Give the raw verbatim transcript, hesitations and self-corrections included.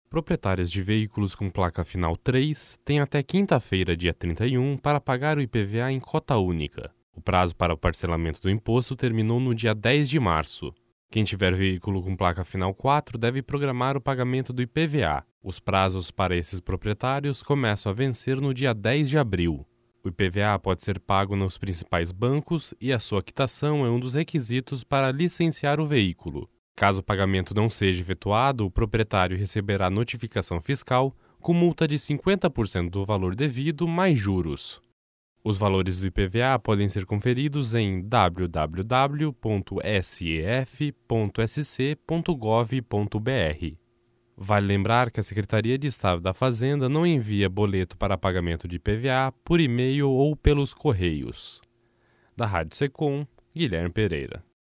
Proprietários de veículos com placa final três têm até quinta-feira, dia trinta e um, para pagar o I P V A em cota única. O prazo para o parcelamento do imposto terminou no dia dez de março. Quem tiver veículo com placa final quatro deve programar o pagamento do I P V A. Os prazos para esses proprietários começam a vencer no dia dez de abril. O I P V A pode ser pago nos principais bancos e a sua quitação é um dos requisitos para licenciar o veículo. Caso o pagamento não seja efetuado, o proprietário receberá notificação fiscal com multa de cinquenta por cento do valor devido mais juros. Os valores do I P V A podem ser conferidos em w w w ponto s e f ponto s c ponto gov ponto b r. Vale lembrar que a Secretaria de Estado da Fazenda não envia boleto para pagamento de I P V A por e-mail ou pelos correios. Da Rádio Secom, Guilherme Pereira.